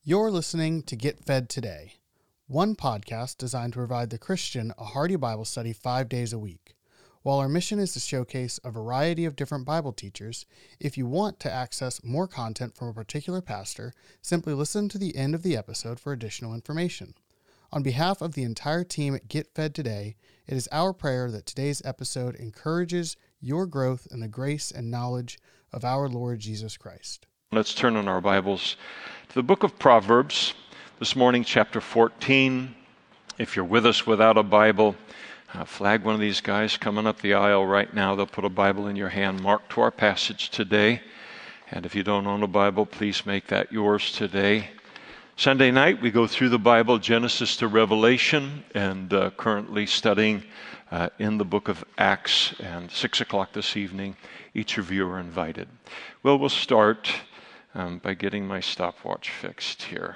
You're listening to Get Fed Today, one podcast designed to provide the Christian a hearty Bible study 5 days a week. While our mission is to showcase a variety of different Bible teachers, if you want to access more content from a particular pastor, simply listen to the end of the episode for additional information. On behalf of the entire team at Get Fed Today, it is our prayer that today's episode encourages your growth in the grace and knowledge of our Lord Jesus Christ. Let's turn in our Bibles to the book of Proverbs, this morning, chapter 14. If you're with us without a Bible, flag one of these guys coming up the aisle right now. They'll put a Bible in your hand marked to our passage today. And if you don't own a Bible, please make that yours today. Sunday night, we go through the Bible, Genesis to Revelation, and currently studying in the book of Acts. And 6 o'clock this evening, each of you are invited. Well, we'll start by getting my stopwatch fixed here.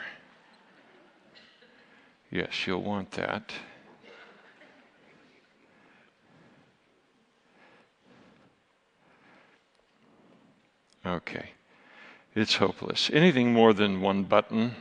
Yes, you'll want that. Okay. It's hopeless. Anything more than one button,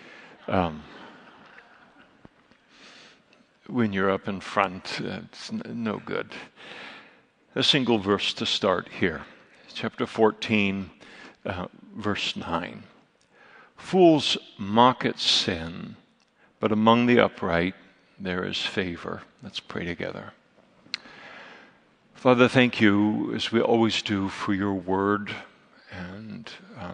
when you're up in front, it's no good. A single verse to start here. Chapter 14, verse 9. Fools mock at sin, but among the upright there is favor. Let's pray together. Father, thank you, as we always do, for your word. And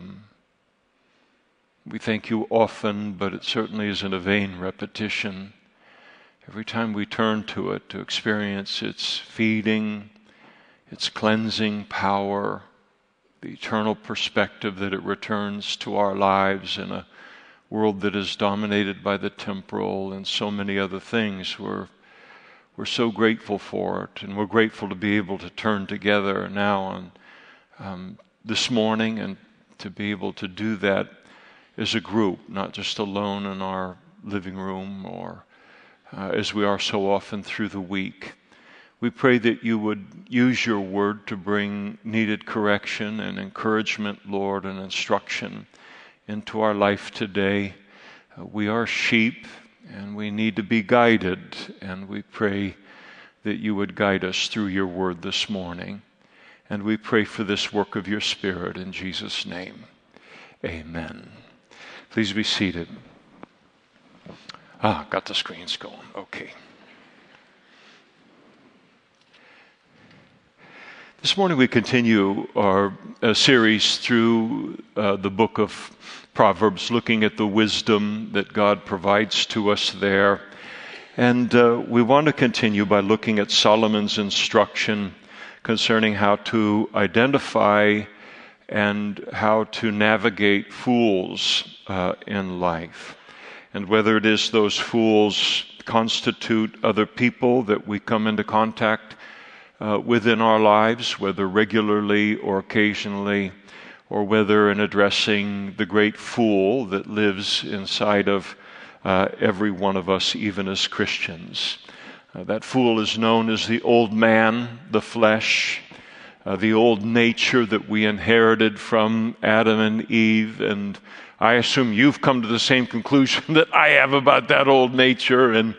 we thank you often, but it certainly isn't a vain repetition. Every time we turn to it to experience its feeding, its cleansing power, the eternal perspective that it returns to our lives in a world that is dominated by the temporal and so many other things, we're so grateful for it, and we're grateful to be able to turn together now on this morning and to be able to do that as a group, not just alone in our living room or as we are so often through the week. We pray that you would use your word to bring needed correction and encouragement, Lord, and instruction into our life today. We are sheep and we need to be guided, and we pray that you would guide us through your word this morning. And we pray for this work of your Spirit in Jesus' name. Amen. Please be seated. Got the screens going. Okay. This morning we continue our series through the book of Proverbs, looking at the wisdom that God provides to us there. And we want to continue by looking at Solomon's instruction concerning how to identify and how to navigate fools in life. And whether it is those fools constitute other people that we come into contact within our lives, whether regularly or occasionally, or whether in addressing the great fool that lives inside of every one of us, even as Christians. That fool is known as the old man, the flesh, the old nature that we inherited from Adam and Eve. And I assume you've come to the same conclusion that I have about that old nature, and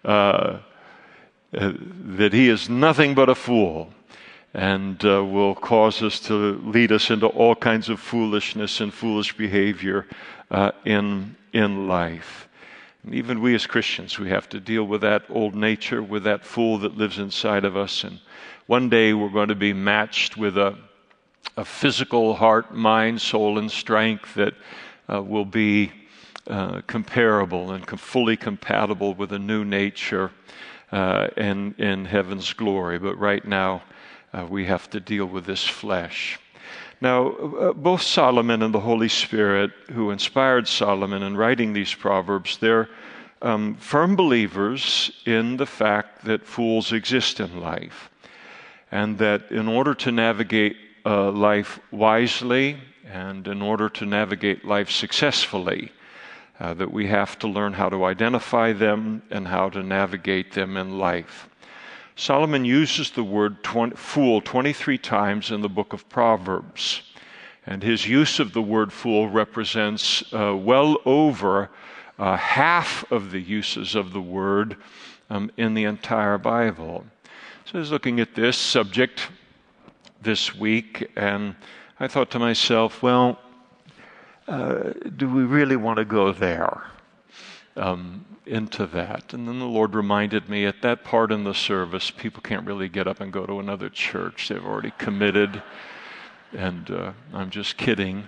that he is nothing but a fool and will cause us to lead us into all kinds of foolishness and foolish behavior in life. And even we as Christians, we have to deal with that old nature, with that fool that lives inside of us. And one day we're going to be matched with a physical heart, mind, soul, and strength that will be comparable and fully compatible with a new nature in heaven's glory. But right now, we have to deal with this flesh. Now, both Solomon and the Holy Spirit, who inspired Solomon in writing these Proverbs, they're firm believers in the fact that fools exist in life, and that in order to navigate life wisely and in order to navigate life successfully, that we have to learn how to identify them and how to navigate them in life. Solomon uses the word fool 23 times in the book of Proverbs. And his use of the word fool represents well over half of the uses of the word in the entire Bible. So I was looking at this subject this week, and I thought to myself, well, do we really want to go there, into that? And then the Lord reminded me at that part in the service, people can't really get up and go to another church. They've already committed, and I'm just kidding.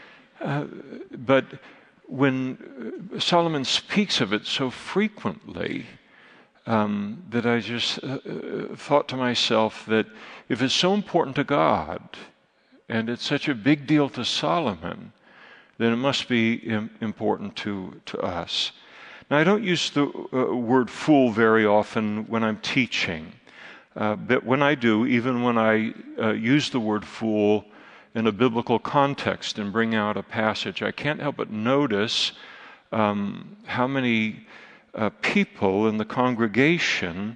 But when Solomon speaks of it so frequently, that I just thought to myself that if it's so important to God, and it's such a big deal to Solomon, then it must be important to us. Now, I don't use the word fool very often when I'm teaching, but when I do, even when I use the word fool in a biblical context and bring out a passage, I can't help but notice how many people in the congregation,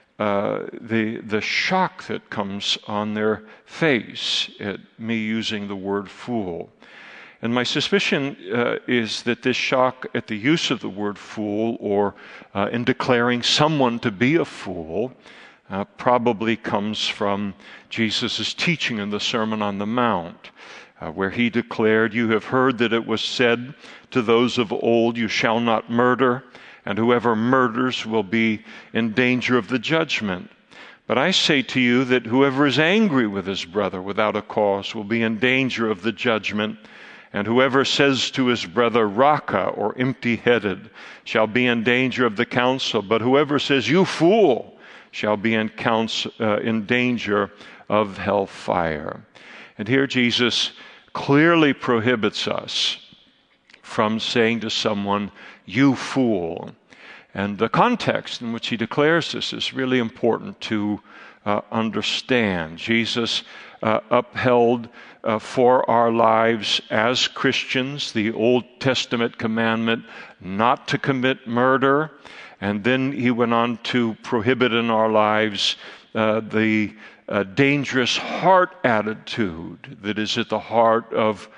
the shock that comes on their face at me using the word fool. And my suspicion is that this shock at the use of the word fool, or in declaring someone to be a fool, probably comes from Jesus' teaching in the Sermon on the Mount, where he declared, "You have heard that it was said to those of old, 'You shall not murder,' and whoever murders will be in danger of the judgment. But I say to you that whoever is angry with his brother without a cause will be in danger of the judgment. And whoever says to his brother, 'Raka,' or empty-headed, shall be in danger of the council. But whoever says, 'You fool,' shall be in danger of hellfire." And here Jesus clearly prohibits us from saying to someone, "You fool." And the context in which he declares this is really important to understand. Jesus upheld for our lives as Christians the Old Testament commandment not to commit murder, and then he went on to prohibit in our lives the dangerous heart attitude that is at the heart of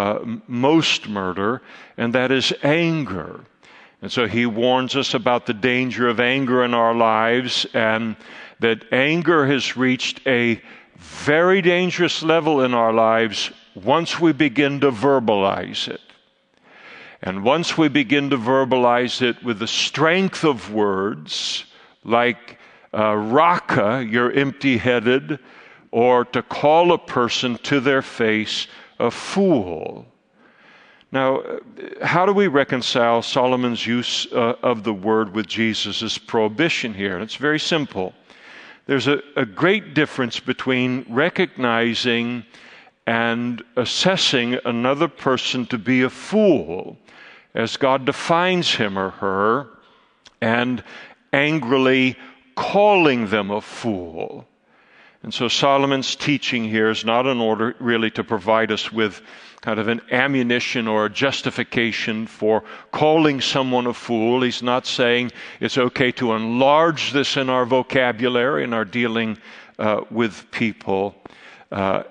most murder, and that is anger. And so he warns us about the danger of anger in our lives, and that anger has reached a very dangerous level in our lives once we begin to verbalize it. And once we begin to verbalize it with the strength of words like "Raka," you're empty-headed, or to call a person to their face a fool. Now, how do we reconcile Solomon's use of the word with Jesus' prohibition here? And it's very simple. There's a great difference between recognizing and assessing another person to be a fool, as God defines him or her, and angrily calling them a fool. And so Solomon's teaching here is not in order really to provide us with kind of an ammunition or a justification for calling someone a fool. He's not saying it's okay to enlarge this in our vocabulary and our dealing with people, but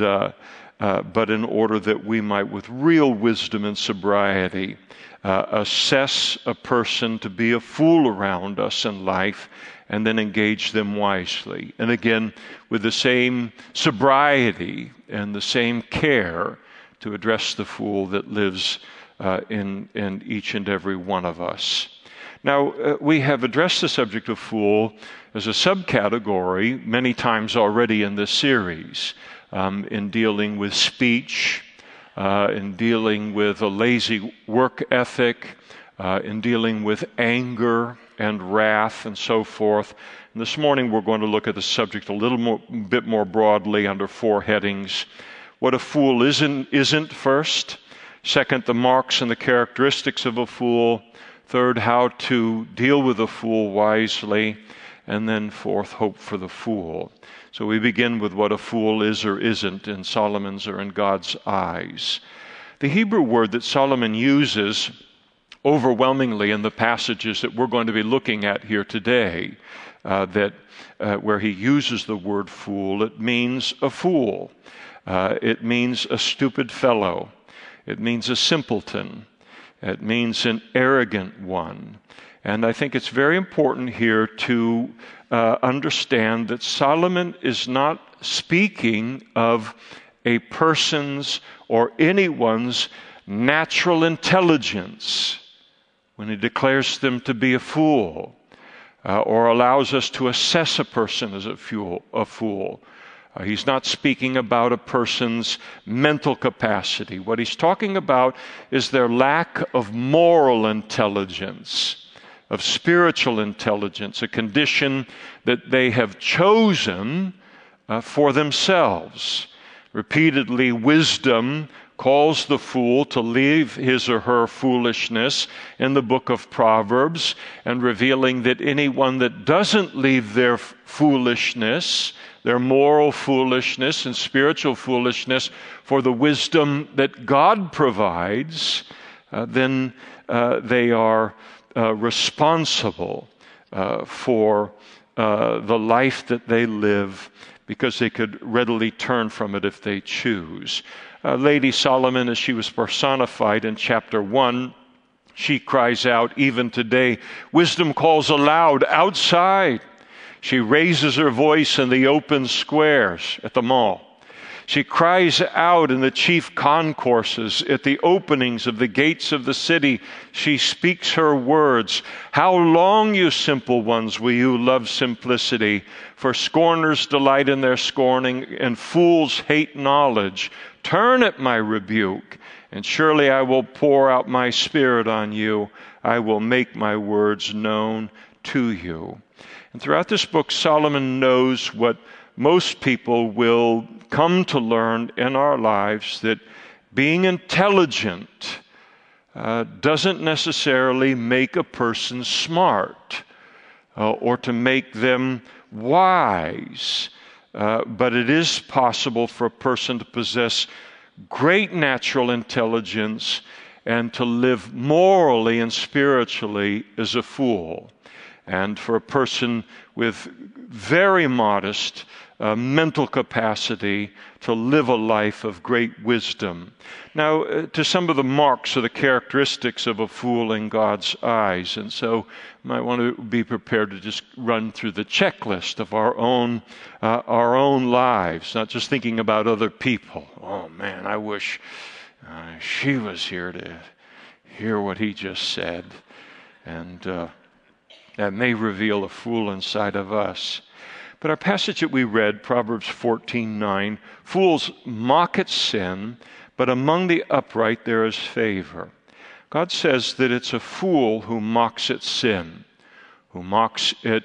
in order that we might, with real wisdom and sobriety, assess a person to be a fool around us in life, and then engage them wisely. And again, with the same sobriety and the same care to address the fool that lives in each and every one of us. Now, we have addressed the subject of fool as a subcategory many times already in this series, in dealing with speech, in dealing with a lazy work ethic, in dealing with anger and wrath and so forth. And this morning we're going to look at the subject a little bit more broadly under 4 headings. What a fool isn't first. Second, the marks and the characteristics of a fool. Third, how to deal with a fool wisely. And then fourth, hope for the fool. So we begin with what a fool is or isn't in Solomon's or in God's eyes. The Hebrew word that Solomon uses overwhelmingly in the passages that we're going to be looking at here today, where he uses the word fool, it means a fool. It means a stupid fellow. It means a simpleton. It means an arrogant one. And I think it's very important here to understand that Solomon is not speaking of a person's or anyone's natural intelligence when he declares them to be a fool, or allows us to assess a person as a fool. He's not speaking about a person's mental capacity. What he's talking about is their lack of moral intelligence, of spiritual intelligence, a condition that they have chosen for themselves. Repeatedly, wisdom calls the fool to leave his or her foolishness in the book of Proverbs, and revealing that anyone that doesn't leave their foolishness, their moral foolishness and spiritual foolishness, for the wisdom that God provides, then they are responsible for the life that they live, because they could readily turn from it if they choose. Lady Solomon, as she was personified in chapter 1, she cries out, even today, wisdom calls aloud outside. She raises her voice in the open squares at the mall. She cries out in the chief concourses, at the openings of the gates of the city. She speaks her words. How long, you simple ones, will you love simplicity? For scorners delight in their scorning, and fools hate knowledge. Turn at my rebuke, and surely I will pour out my spirit on you. I will make my words known to you. And throughout this book, Solomon knows what most people will come to learn in our lives, that being intelligent doesn't necessarily make a person smart or to make them wise, but it is possible for a person to possess great natural intelligence and to live morally and spiritually as a fool. And for a person with very modest mental capacity to live a life of great wisdom. Now, to some of the marks or the characteristics of a fool in God's eyes, and so you might want to be prepared to just run through the checklist of our own lives, not just thinking about other people. Oh man, I wish she was here to hear what he just said, and that may reveal a fool inside of us. But our passage that we read, Proverbs 14:9, fools mock at sin, but among the upright there is favor. God says that it's a fool who mocks at sin, who mocks at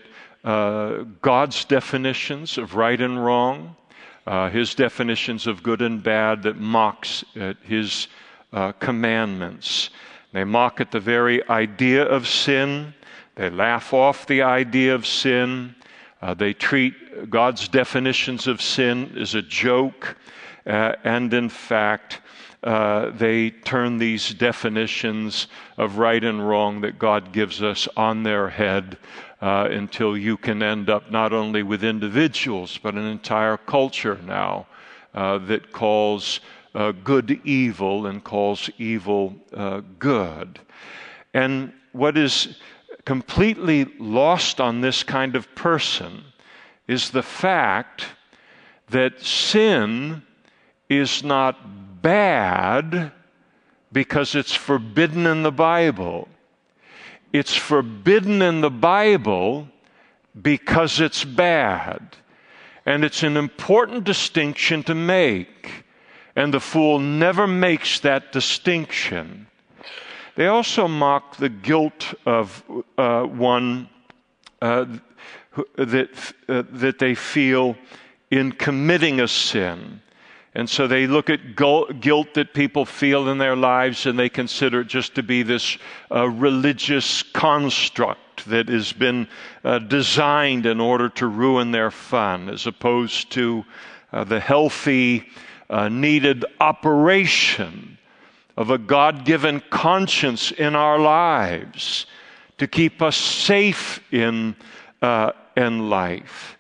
God's definitions of right and wrong, his definitions of good and bad, that mocks at his commandments. They mock at the very idea of sin. They laugh off the idea of sin. They treat God's definitions of sin as a joke, and in fact, they turn these definitions of right and wrong that God gives us on their head until you can end up not only with individuals, but an entire culture now that calls good evil and calls evil good. And what is completely lost on this kind of person is the fact that sin is not bad because it's forbidden in the Bible. It's forbidden in the Bible because it's bad. And it's an important distinction to make. And the fool never makes that distinction. They also mock the guilt of one that they feel in committing a sin. And so they look at guilt that people feel in their lives, and they consider it just to be this religious construct that has been designed in order to ruin their fun, as opposed to the healthy, needed operation of a God-given conscience in our lives to keep us safe in life.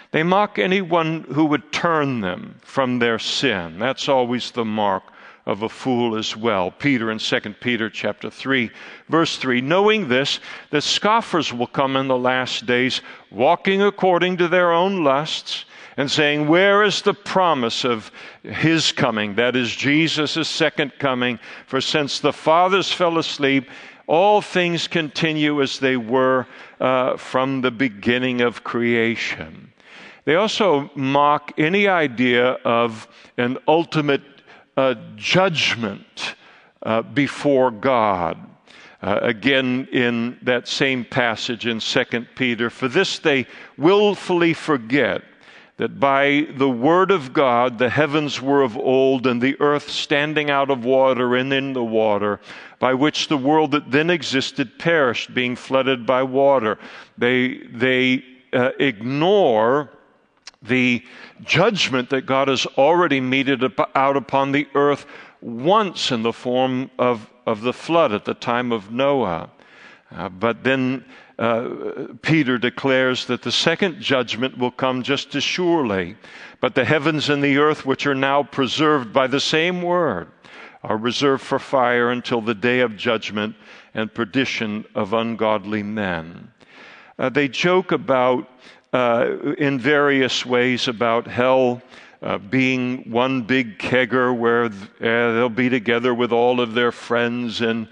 They mock anyone who would turn them from their sin. That's always the mark of a fool as well. Peter in 2 Peter chapter 3, verse 3, knowing this, that scoffers will come in the last days, walking according to their own lusts, and saying, where is the promise of his coming? That is Jesus' second coming. For since the fathers fell asleep, all things continue as they were from the beginning of creation. They also mock any idea of an ultimate judgment before God. Again, in that same passage in 2 Peter, for this they willfully forget that by the word of God the heavens were of old, and the earth standing out of water and in the water, by which the world that then existed perished, being flooded by water. They ignore the judgment that God has already meted out upon the earth once in the form of the flood at the time of Noah. But then Peter declares that the second judgment will come just as surely. But the heavens and the earth, which are now preserved by the same word, are reserved for fire until the day of judgment and perdition of ungodly men. They joke about, in various ways, about hell being one big kegger where they'll be together with all of their friends, and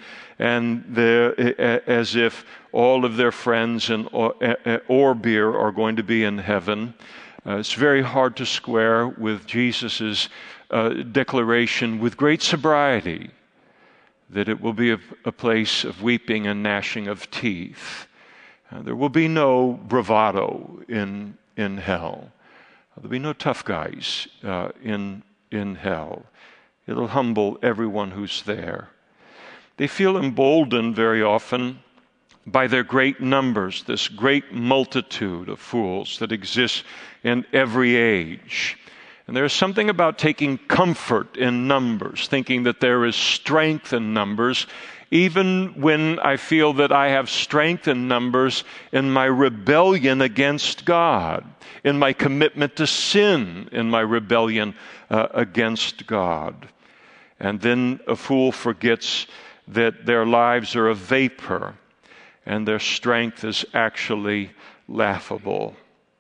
as if all of their friends or beer are going to be in heaven. It's very hard to square with Jesus' declaration with great sobriety that it will be a place of weeping and gnashing of teeth. There will be no bravado in hell. There'll be no tough guys in hell. It'll humble everyone who's there. They feel emboldened very often by their great numbers, this great multitude of fools that exists in every age. And there's something about taking comfort in numbers, thinking that there is strength in numbers, even when I feel that I have strength in numbers in my rebellion against God, in my commitment to sin, in my rebellion against God. And then a fool forgets that their lives are a vapor and their strength is actually laughable.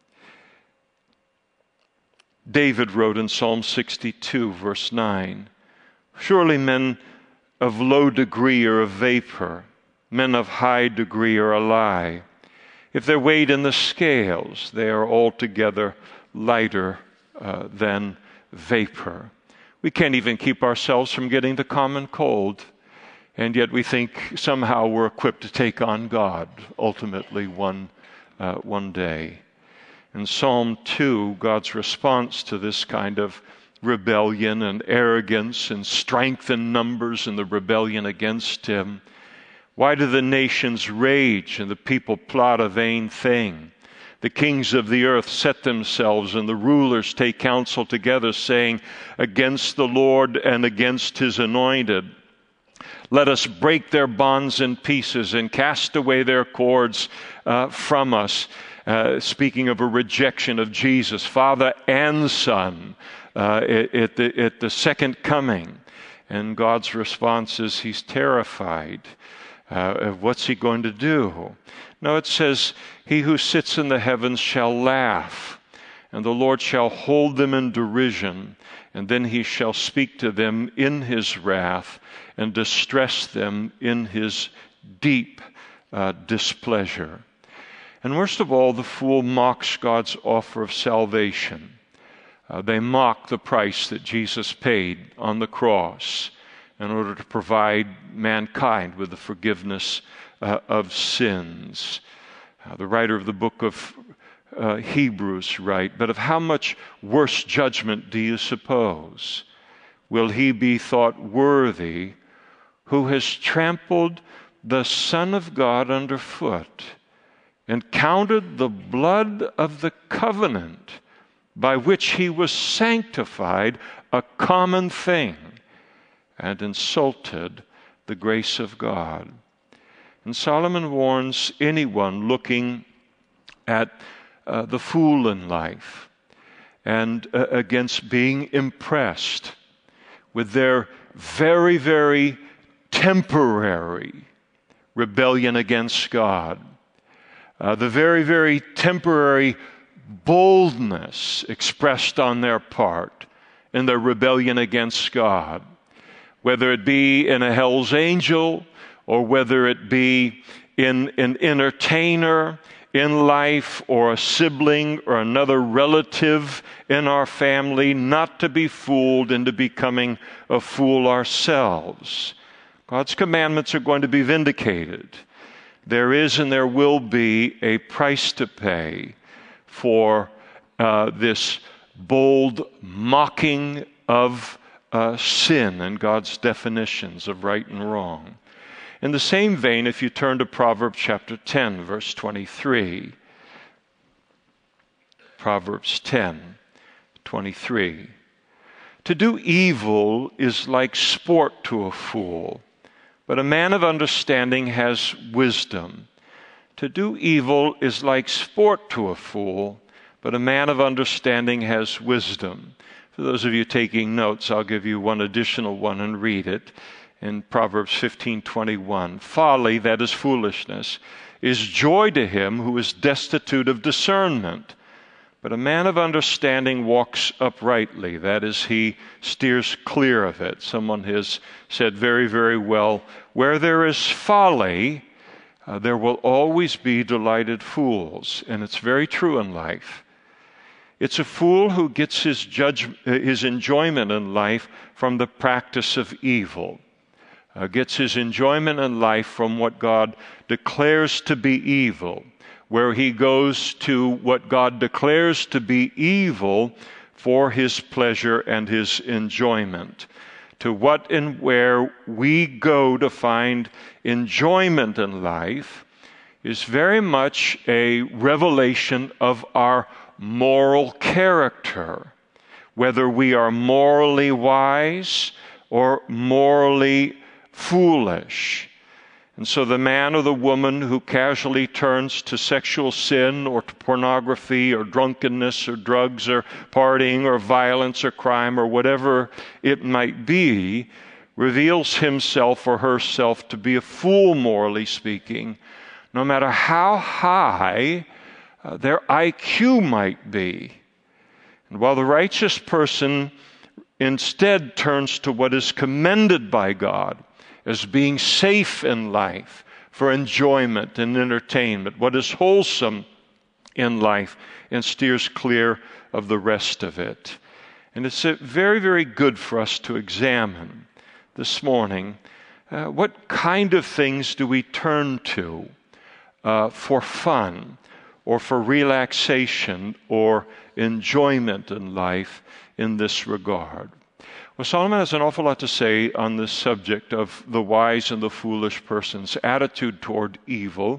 David wrote in Psalm 62, verse 9, surely men of low degree are a vapor, men of high degree are a lie. If they're weighed in the scales, they are altogether lighter than vapor. We can't even keep ourselves from getting the common cold, and yet we think somehow we're equipped to take on God ultimately one day. In Psalm 2, God's response to this kind of rebellion and arrogance and strength in numbers and the rebellion against him. Why do the nations rage and the people plot a vain thing? The kings of the earth set themselves and the rulers take counsel together, saying, against the Lord and against his anointed. Let us break their bonds in pieces and cast away their cords from us. Speaking of a rejection of Jesus, Father and Son, at the second coming. And God's response is he's terrified. What's he going to do? No, it says, he who sits in the heavens shall laugh, and the Lord shall hold them in derision, and then he shall speak to them in his wrath and distress them in his deep displeasure. And worst of all, the fool mocks God's offer of salvation. They mock the price that Jesus paid on the cross in order to provide mankind with the forgiveness of sins. The writer of the book of Hebrews writes, but of how much worse judgment do you suppose? Will he be thought worthy who has trampled the Son of God underfoot and counted the blood of the covenant by which he was sanctified a common thing and insulted the grace of God? And Solomon warns anyone looking at the fool in life, and against being impressed with their very, very temporary rebellion against God, the very, very temporary boldness expressed on their part in their rebellion against God, whether it be in a hell's angel or whether it be in an entertainer in life or a sibling or another relative in our family, not to be fooled into becoming a fool ourselves. God's commandments are going to be vindicated. There is and there will be a price to pay for this bold mocking of sin and God's definitions of right and wrong. In the same vein, if you turn to Proverbs chapter 10, verse 23. Proverbs 10, 23. To do evil is like sport to a fool, but a man of understanding has wisdom. To do evil is like sport to a fool, but a man of understanding has wisdom. For those of you taking notes, I'll give you one additional one and read it. In Proverbs 15:21, folly, that is foolishness, is joy to him who is destitute of discernment. But a man of understanding walks uprightly, that is, he steers clear of it. Someone has said very, very well, where there is folly, there will always be delighted fools. And it's very true in life. It's a fool who gets his enjoyment in life from the practice of evil. Gets his enjoyment in life from what God declares to be evil, where he goes to what God declares to be evil for his pleasure and his enjoyment. To what and where we go to find enjoyment in life is very much a revelation of our moral character, whether we are morally wise or morally foolish. And so the man or the woman who casually turns to sexual sin or to pornography or drunkenness or drugs or partying or violence or crime or whatever it might be reveals himself or herself to be a fool, morally speaking, no matter how high their IQ might be. And while the righteous person instead turns to what is commended by God as being safe in life for enjoyment and entertainment, what is wholesome in life, and steers clear of the rest of it. And it's very, very good for us to examine this morning what kind of things do we turn to for fun or for relaxation or enjoyment in life in this regard. Well, Solomon has an awful lot to say on this subject of the wise and the foolish person's attitude toward evil,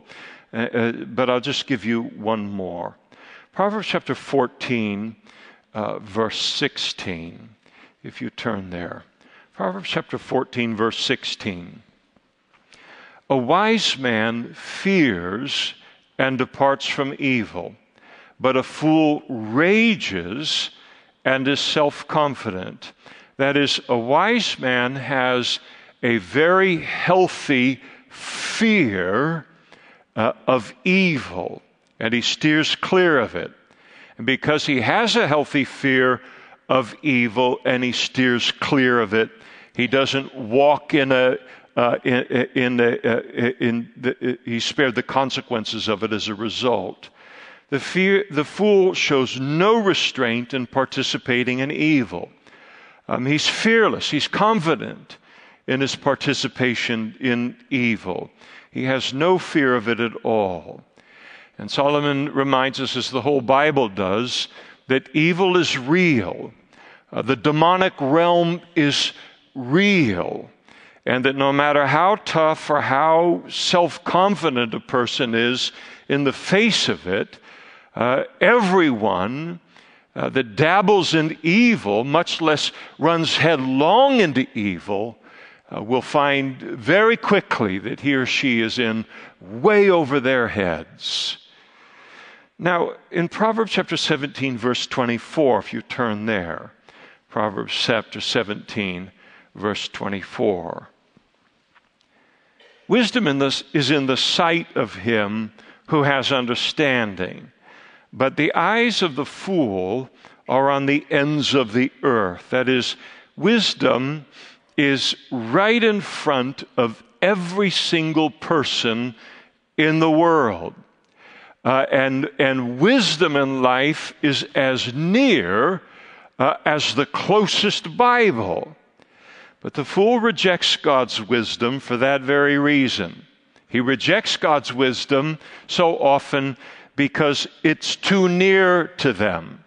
but I'll just give you one more. Proverbs chapter 14, verse 16, if you turn there. Proverbs chapter 14, verse 16. A wise man fears and departs from evil, but a fool rages and is self-confident. That is, a wise man has a very healthy fear of evil, and he steers clear of it. And because he has a healthy fear of evil and he steers clear of it, he doesn't walk he's spared the consequences of it as a result. The fool shows no restraint in participating in evil. He's fearless. He's confident in his participation in evil. He has no fear of it at all. And Solomon reminds us, as the whole Bible does, that evil is real. The demonic realm is real. And that no matter how tough or how self-confident a person is in the face of it, everyone that dabbles in evil, much less runs headlong into evil, will find very quickly that he or she is in way over their heads. Now, in Proverbs chapter 17, verse 24, if you turn there, Proverbs chapter 17, verse 24. Wisdom is in the sight of him who has understanding, but the eyes of the fool are on the ends of the earth. That is, wisdom is right in front of every single person in the world. And wisdom in life is as near as the closest Bible. But the fool rejects God's wisdom for that very reason. He rejects God's wisdom so often because it's too near to them.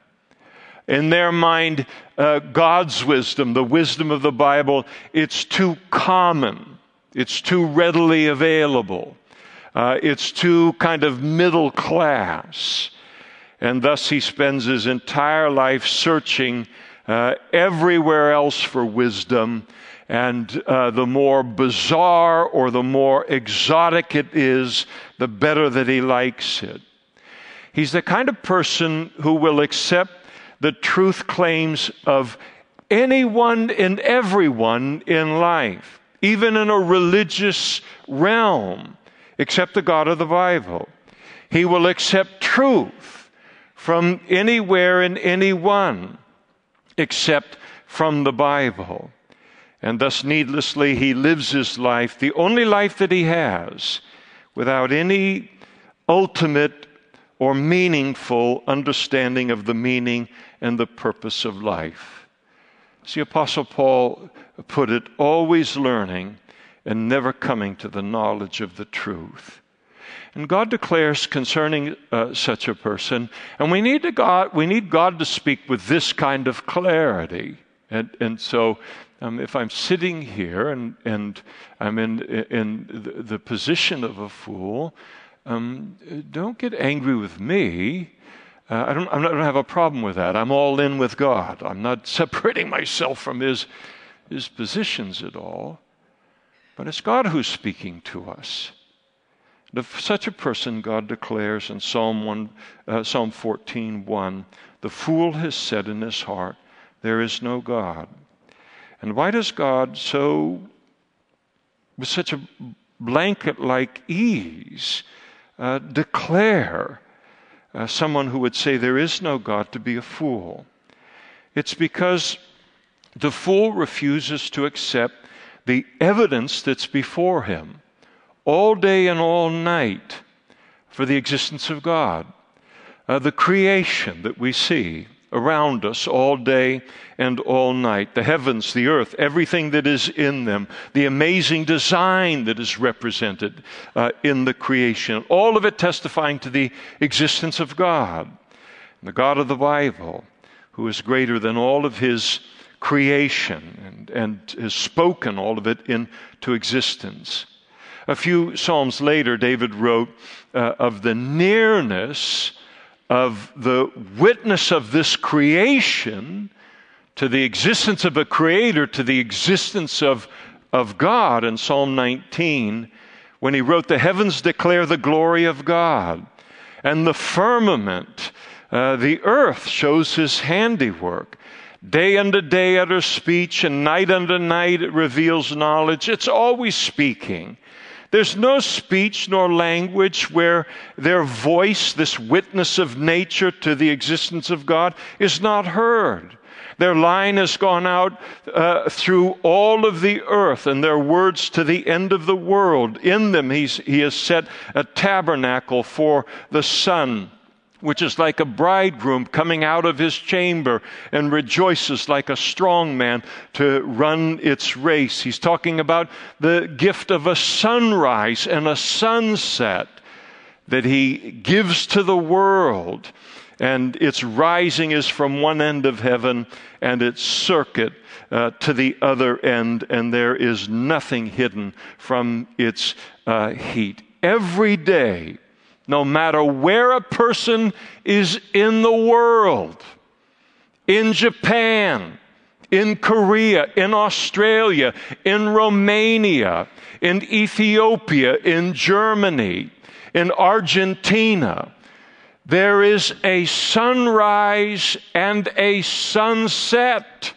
In their mind, God's wisdom, the wisdom of the Bible, it's too common. It's too readily available. It's too kind of middle class. And thus he spends his entire life searching everywhere else for wisdom. And the more bizarre or the more exotic it is, the better that he likes it. He's the kind of person who will accept the truth claims of anyone and everyone in life, even in a religious realm, except the God of the Bible. He will accept truth from anywhere and anyone except from the Bible. And thus, needlessly, he lives his life, the only life that he has, without any ultimate or meaningful understanding of the meaning and the purpose of life. As the Apostle Paul put it, always learning and never coming to the knowledge of the truth. And God declares concerning such a person, and we need God to speak with this kind of clarity. And so if I'm sitting here and I'm in the position of a fool, don't get angry with me. I don't have a problem with that. I'm all in with God. I'm not separating myself from His positions at all. But it's God who's speaking to us. And of such a person, God declares in Psalm 14:1, "The fool has said in his heart, there is no God." And why does God with such a blanket-like ease, declare someone who would say there is no God to be a fool? It's because the fool refuses to accept the evidence that's before him all day and all night for the existence of God. The creation that we see around us all day and all night, the heavens, the earth, everything that is in them, the amazing design that is represented in the creation, all of it testifying to the existence of God, the God of the Bible, who is greater than all of His creation and has spoken all of it into existence. A few Psalms later, David wrote of the nearness of the witness of this creation to the existence of a creator, to the existence of God in Psalm 19, when he wrote, "The heavens declare the glory of God, and the firmament, the earth shows His handiwork. Day unto day utters speech, and night unto night it reveals knowledge." It's always speaking. There's no speech nor language where their voice, this witness of nature to the existence of God, is not heard. Their line has gone out through all of the earth, and their words to the end of the world. In them He has set a tabernacle for the sun, which is like a bridegroom coming out of his chamber and rejoices like a strong man to run its race. He's talking about the gift of a sunrise and a sunset that He gives to the world. And its rising is from one end of heaven and its circuit to the other end, and there is nothing hidden from its heat. Every day, no matter where a person is in the world, in Japan, in Korea, in Australia, in Romania, in Ethiopia, in Germany, in Argentina, There is a sunrise and a sunset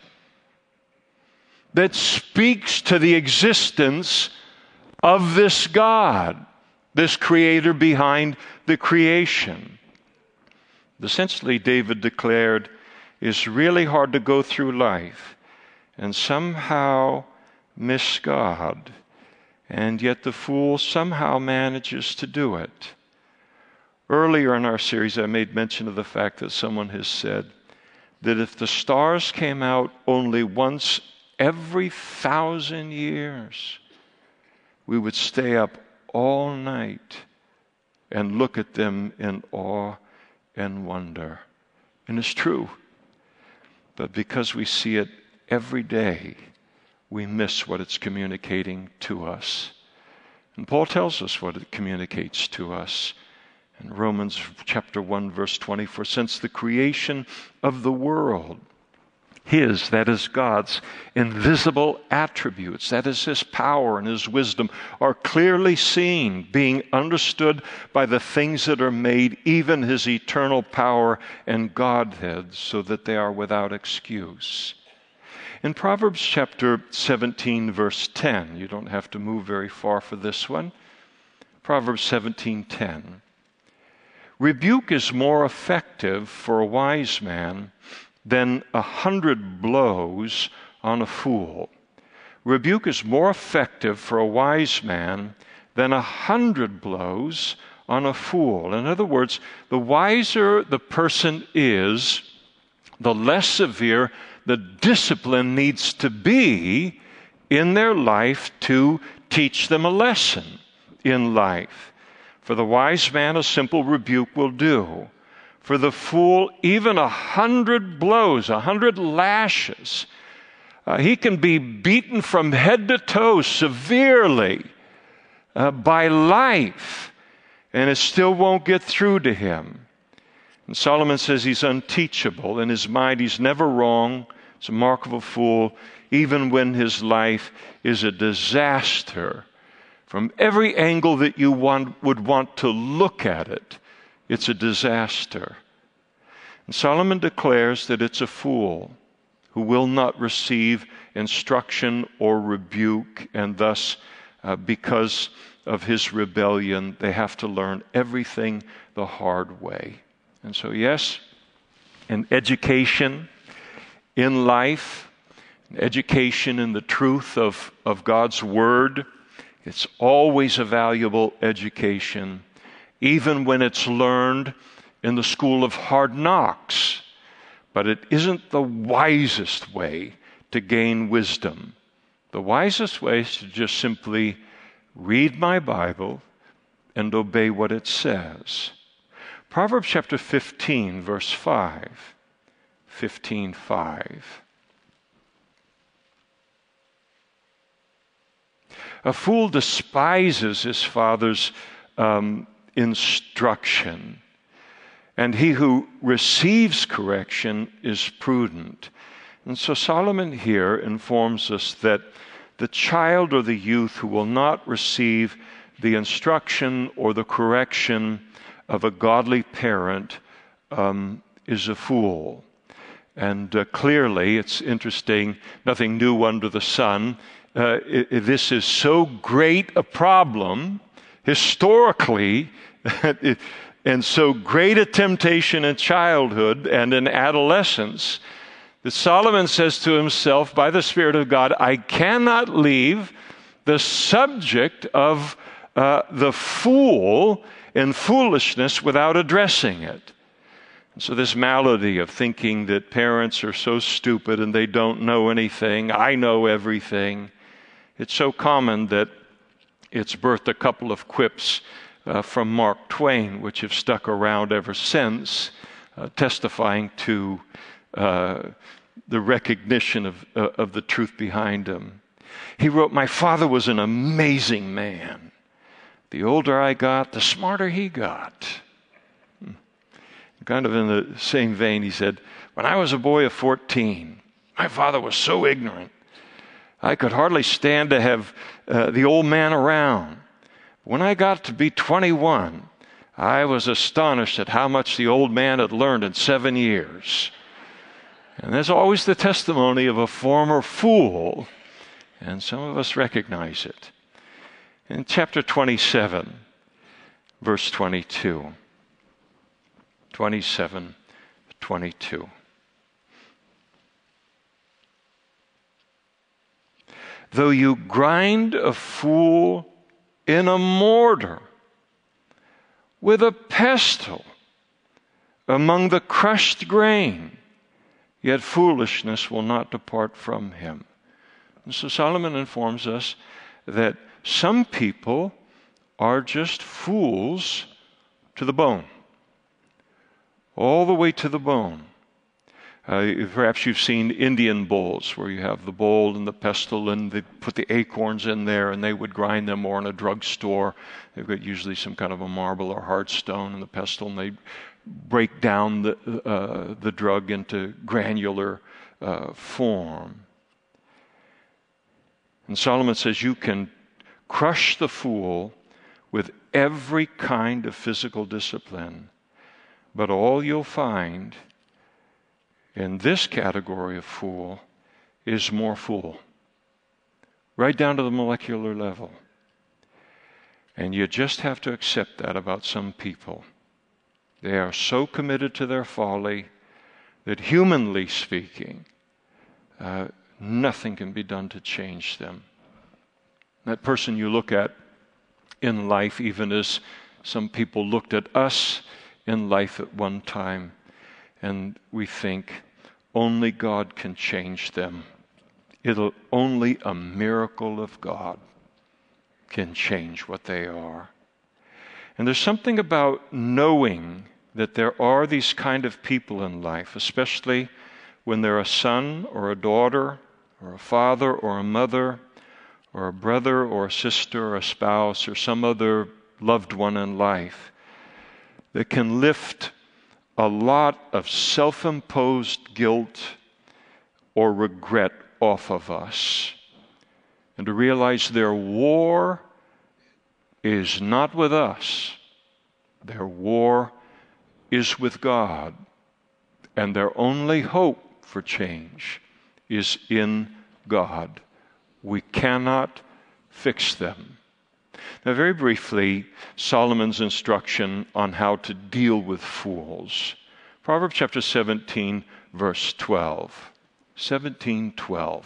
that speaks to the existence of this God, this creator behind the creation. Essentially, David declared, it's really hard to go through life and somehow miss God, and yet the fool somehow manages to do it. Earlier in our series, I made mention of the fact that someone has said that if the stars came out only once every 1,000 years, we would stay up all night and look at them in awe and wonder. And it's true. But because we see it every day, we miss what it's communicating to us. And Paul tells us what it communicates to us. In Romans chapter 1, verse 20, for since the creation of the world, His, that is God's, invisible attributes, that is His power and His wisdom, are clearly seen, being understood by the things that are made, even His eternal power and Godhead, so that they are without excuse. In Proverbs chapter 17, verse 10, you don't have to move very far for this one. Proverbs 17:10. Rebuke is more effective for a wise man than 100 blows on a fool. Rebuke is more effective for a wise man than 100 blows on a fool. In other words, the wiser the person is, the less severe the discipline needs to be in their life to teach them a lesson in life. For the wise man, a simple rebuke will do. For the fool, even 100 blows, 100 lashes. He can be beaten from head to toe severely by life, and it still won't get through to him. And Solomon says he's unteachable. In his mind, he's never wrong. He's a mark of a fool, even when his life is a disaster. From every angle that you would want to look at it, it's a disaster. And Solomon declares that it's a fool who will not receive instruction or rebuke, and thus, because of his rebellion, they have to learn everything the hard way. And so, yes, in education, in life, education in the truth of God's Word, it's always a valuable education, even when it's learned in the school of hard knocks. But it isn't the wisest way to gain wisdom. The wisest way is to just simply read my Bible and obey what it says. Proverbs chapter 15, verse 5. 15:5. A fool despises his father's instruction, and he who receives correction is prudent. And so Solomon here informs us that the child or the youth who will not receive the instruction or the correction of a godly parent is a fool. And clearly, it's interesting, nothing new under the sun. This is so great a problem historically and so great a temptation in childhood and in adolescence that Solomon says to himself by the Spirit of God, I cannot leave the subject of the fool and foolishness without addressing it. And so this malady of thinking that parents are so stupid and they don't know anything, I know everything, it's so common that it's birthed a couple of quips from Mark Twain, which have stuck around ever since, testifying to the recognition of the truth behind them. He wrote, my father was an amazing man. The older I got, the smarter he got. Kind of in the same vein, he said, when I was a boy of 14, my father was so ignorant, I could hardly stand to have the old man around. When I got to be 21, I was astonished at how much the old man had learned in 7 years. And there's always the testimony of a former fool, and some of us recognize it. In chapter 27, verse 22. 27:22. Though you grind a fool in a mortar with a pestle among the crushed grain, yet foolishness will not depart from him. And so Solomon informs us that some people are just fools to the bone, all the way to the bone. Perhaps you've seen Indian bowls where you have the bowl and the pestle and they put the acorns in there and they would grind them, or in a drugstore they've got usually some kind of a marble or hard stone in the pestle, and they break down the drug into granular form. And Solomon says you can crush the fool with every kind of physical discipline, but all you'll find in this category of fool is more fool, right down to the molecular level. And you just have to accept that about some people. They are so committed to their folly that, humanly speaking, nothing can be done to change them. That person you look at in life, even as some people looked at us in life at one time, and we think only God can change them. Only a miracle of God can change what they are. And there's something about knowing that there are these kind of people in life, especially when they're a son or a daughter or a father or a mother or a brother or a sister or a spouse or some other loved one in life, that can lift a lot of self-imposed guilt or regret off of us. And to realize their war is not with us. Their war is with God. And their only hope for change is in God. We cannot fix them. Now, very briefly, Solomon's instruction on how to deal with fools. Proverbs chapter 17, verse 12. 17:12.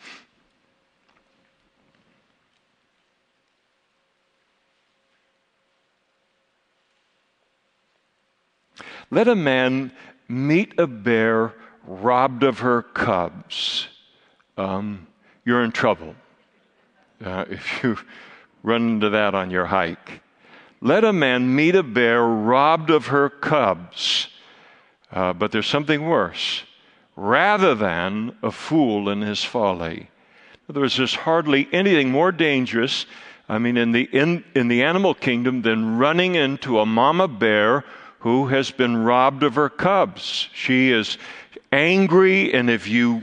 Let a man meet a bear robbed of her cubs. You're in trouble if you run into that on your hike. Let a man meet a bear robbed of her cubs. But there's something worse. Rather than a fool in his folly. In other words, there's hardly anything more dangerous, in the animal kingdom, than running into a mama bear who has been robbed of her cubs. She is angry, and if you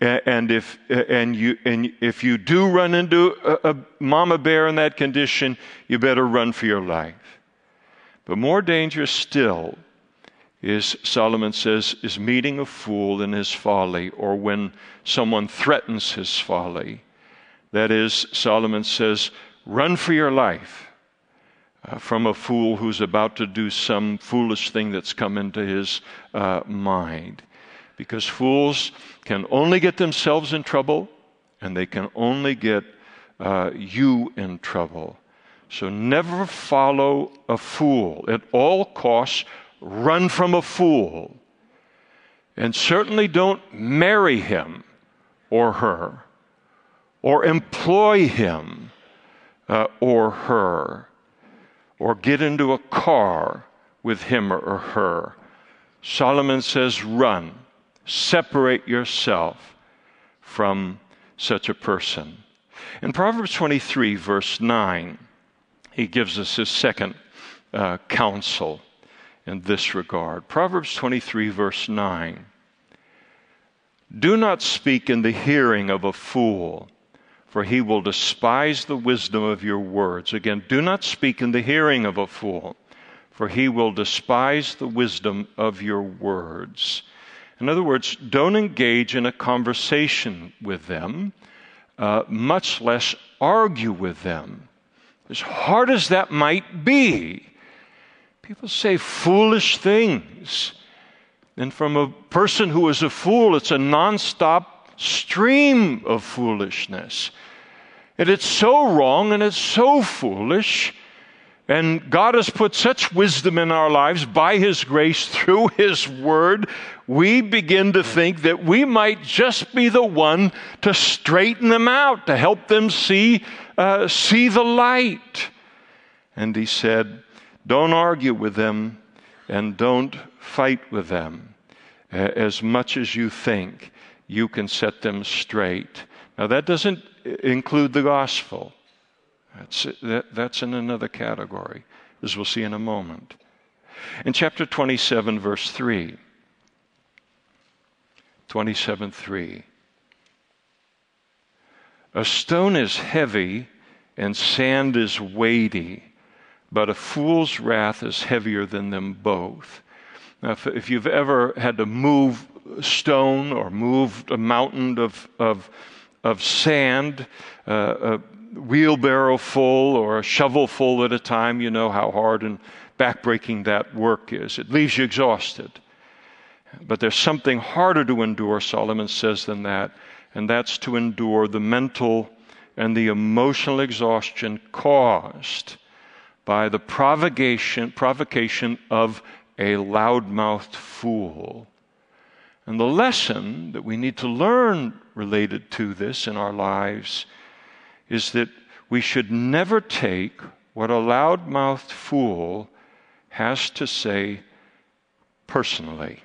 do run into a mama bear in that condition, you better run for your life. But more dangerous still is, Solomon says, is meeting a fool in his folly, or when someone threatens his folly. That is, Solomon says, run for your life from a fool who's about to do some foolish thing that's come into his mind. Because fools can only get themselves in trouble, and they can only get you in trouble. So never follow a fool. At all costs, run from a fool. And certainly don't marry him or her, or employ him or her, or get into a car with him or her. Solomon says, run. Separate yourself from such a person. In Proverbs 23, verse 9, he gives us his second counsel in this regard. Proverbs 23, verse 9. Do not speak in the hearing of a fool, for he will despise the wisdom of your words. Again, do not speak in the hearing of a fool, for he will despise the wisdom of your words. In other words, don't engage in a conversation with them, much less argue with them. As hard as that might be, people say foolish things. And from a person who is a fool, it's a nonstop stream of foolishness. And it's so wrong and it's so foolish. And God has put such wisdom in our lives by His grace through His Word, we begin to think that we might just be the one to straighten them out, to help them see the light. And He said, don't argue with them and don't fight with them as much as you think you can set them straight. Now that doesn't include the gospel. That's in another category, as we'll see in a moment. In chapter 27, verse 3, 27:3, a stone is heavy and sand is weighty, but a fool's wrath is heavier than them both. Now, if you've ever had to move stone or moved a mountain of sand, a wheelbarrow full or a shovel full at a time, you know how hard and backbreaking that work is. It leaves you exhausted. But there's something harder to endure, Solomon says, than that, and that's to endure the mental and the emotional exhaustion caused by the provocation of a loudmouthed fool. And the lesson that we need to learn related to this in our lives is that we should never take what a loudmouthed fool has to say personally.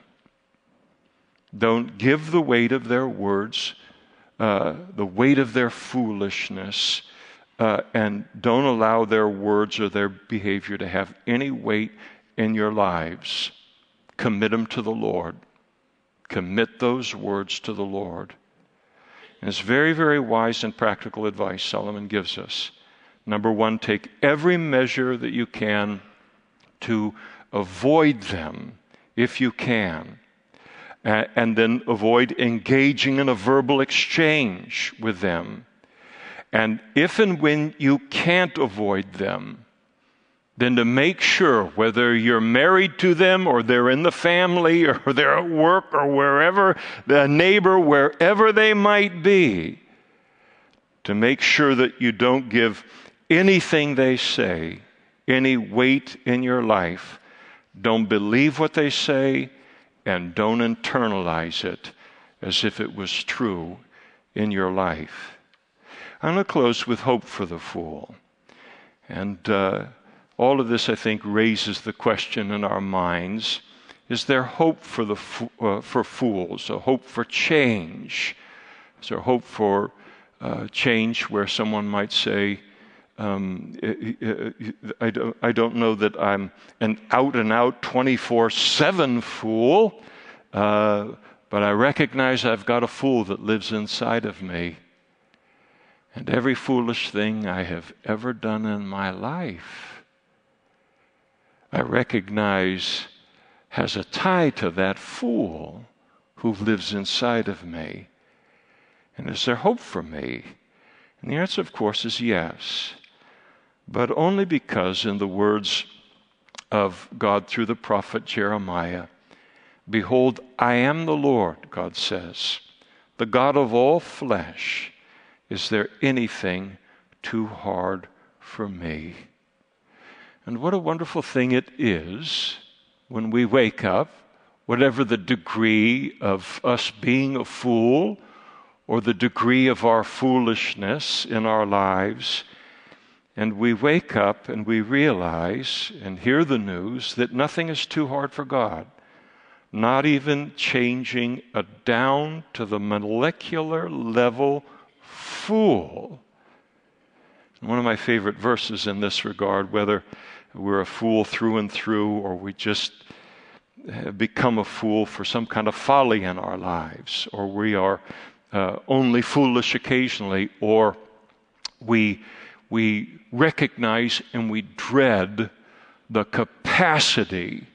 Don't give the weight of their words, the weight of their foolishness, and don't allow their words or their behavior to have any weight in your lives. Commit them to the Lord. Commit those words to the Lord. And it's very, very wise and practical advice Solomon gives us. Number one, take every measure that you can to avoid them if you can. And then avoid engaging in a verbal exchange with them. And if and when you can't avoid them, then to make sure, whether you're married to them or they're in the family or they're at work or wherever, the neighbor, wherever they might be, to make sure that you don't give anything they say any weight in your life. Don't believe what they say and don't internalize it as if it was true in your life. I'm going to close with hope for the fool. And all of this, I think, raises the question in our minds, is there hope for for fools, a hope for change? Is there hope for change where someone might say, I don't know that I'm an out-and-out 24/7 fool, but I recognize I've got a fool that lives inside of me. And every foolish thing I have ever done in my life, I recognize has a tie to that fool who lives inside of me. And is there hope for me? And the answer, of course, is yes. But only because, in the words of God through the prophet Jeremiah, behold, I am the Lord, God says, the God of all flesh. Is there anything too hard for me? And what a wonderful thing it is when we wake up, whatever the degree of us being a fool or the degree of our foolishness in our lives, and we wake up and we realize and hear the news that nothing is too hard for God, not even changing a down to the molecular level fool. One of my favorite verses in this regard, whether we're a fool through and through or we just have become a fool for some kind of folly in our lives, or we are only foolish occasionally, or we recognize and we dread the capacity capacity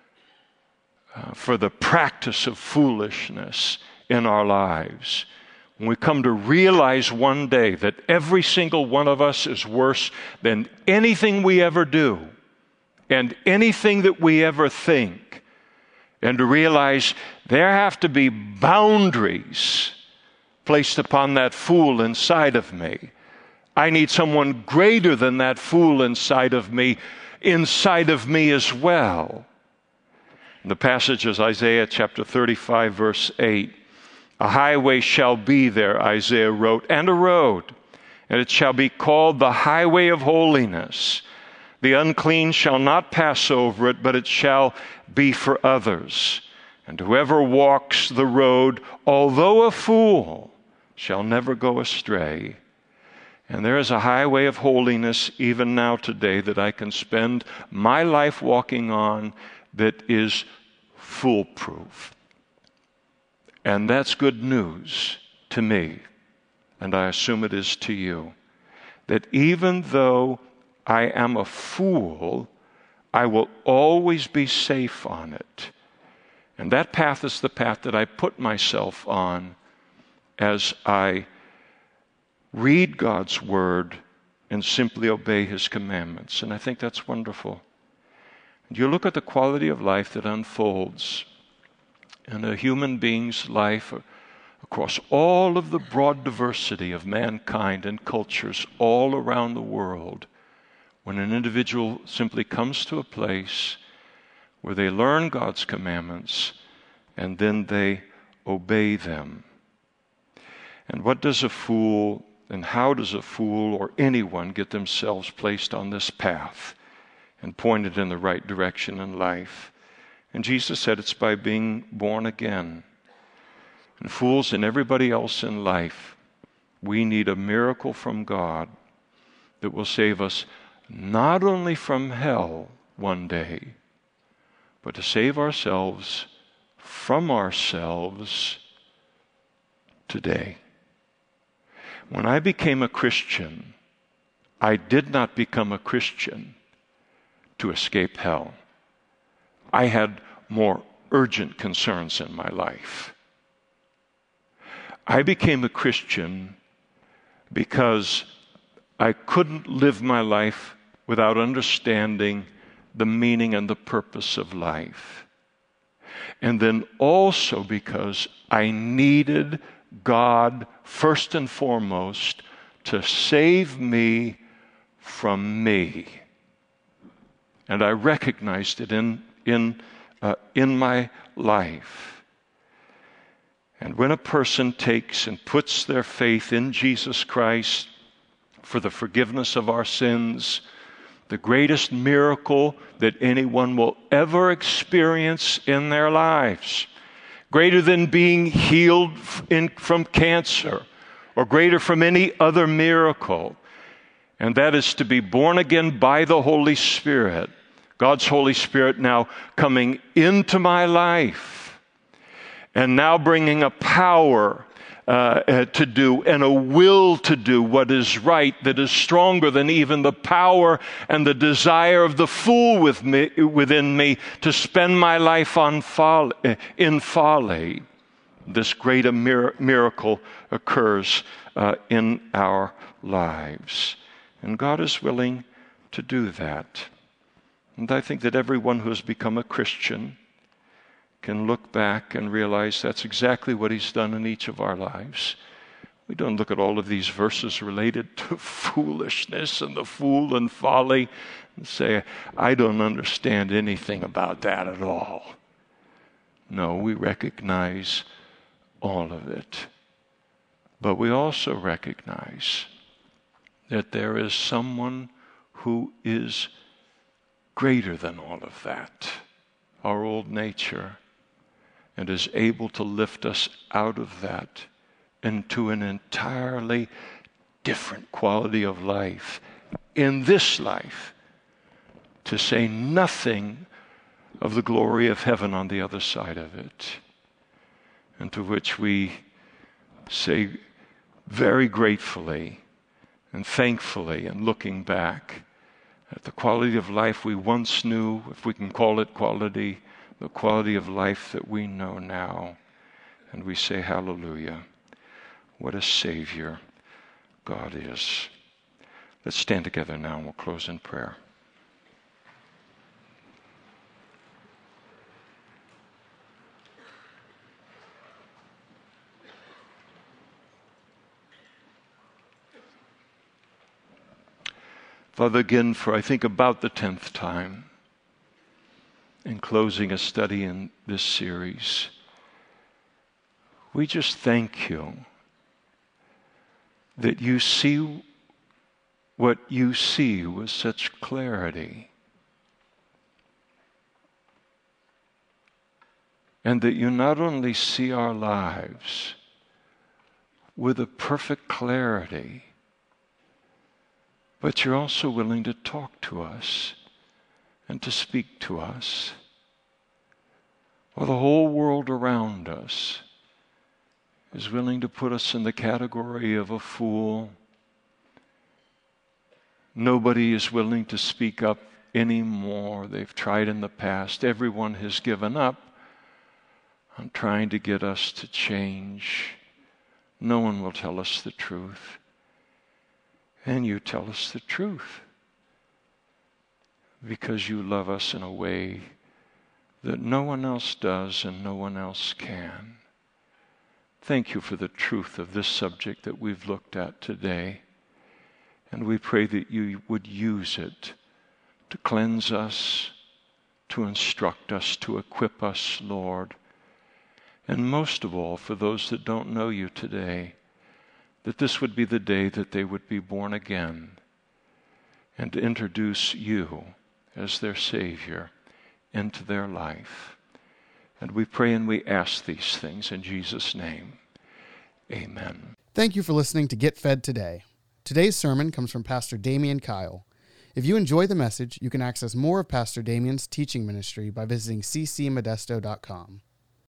for the practice of foolishness in our lives. When we come to realize one day that every single one of us is worse than anything we ever do and anything that we ever think, and to realize there have to be boundaries placed upon that fool inside of me. I need someone greater than that fool inside of me as well. The passage is Isaiah chapter 35, verse 8. A highway shall be there, Isaiah wrote, and a road, and it shall be called the highway of holiness. The unclean shall not pass over it, but it shall be for others. And whoever walks the road, although a fool, shall never go astray. And there is a highway of holiness even now today that I can spend my life walking on that is foolproof. And that's good news to me, and I assume it is to you, that even though I am a fool, I will always be safe on it. And that path is the path that I put myself on as I read God's Word and simply obey His commandments. And I think that's wonderful. And you look at the quality of life that unfolds in a human being's life across all of the broad diversity of mankind and cultures all around the world, when an individual simply comes to a place where they learn God's commandments and then they obey them. And what does a fool, and how does a fool or anyone get themselves placed on this path and pointed in the right direction in life? And Jesus said it's by being born again. And fools and everybody else in life, we need a miracle from God that will save us not only from hell one day, but to save ourselves from ourselves today. When I became a Christian, I did not become a Christian to escape hell. I had more urgent concerns in my life. I became a Christian because I couldn't live my life without understanding the meaning and the purpose of life. And then also because I needed God, first and foremost, to save me from me. And I recognized it in my life. And when a person takes and puts their faith in Jesus Christ for the forgiveness of our sins, the greatest miracle that anyone will ever experience in their lives, greater than being healed from cancer, or greater from any other miracle, and that is to be born again by the Holy Spirit. God's Holy Spirit now coming into my life and now bringing a power to do and a will to do what is right that is stronger than even the power and the desire of the fool within me to spend my life in folly. This great miracle occurs in our lives. And God is willing to do that. And I think that everyone who has become a Christian can look back and realize that's exactly what He's done in each of our lives. We don't look at all of these verses related to foolishness and the fool and folly and say, I don't understand anything about that at all. No, we recognize all of it. But we also recognize that there is someone who is greater than all of that, our old nature, and is able to lift us out of that into an entirely different quality of life in this life, to say nothing of the glory of heaven on the other side of it, and to which we say very gratefully and thankfully and looking back, that the quality of life we once knew, if we can call it quality, the quality of life that we know now. And we say, hallelujah. What a Savior God is. Let's stand together now and we'll close in prayer. Father, again, for I think about the 10th time, in closing a study in this series, we just thank you that you see what you see with such clarity, and that you not only see our lives with a perfect clarity, but you're also willing to talk to us and to speak to us. While the whole world around us is willing to put us in the category of a fool, nobody is willing to speak up anymore. They've tried in the past. Everyone has given up on trying to get us to change. No one will tell us the truth. And you tell us the truth because you love us in a way that no one else does and no one else can. Thank you for the truth of this subject that we've looked at today. And we pray that you would use it to cleanse us, to instruct us, to equip us, Lord. And most of all, for those that don't know you today, that this would be the day that they would be born again and to introduce you as their Savior into their life. And we pray and we ask these things in Jesus' name. Amen. Thank you for listening to Get Fed Today. Today's sermon comes from Pastor Damian Kyle. If you enjoy the message, you can access more of Pastor Damian's teaching ministry by visiting ccmodesto.com.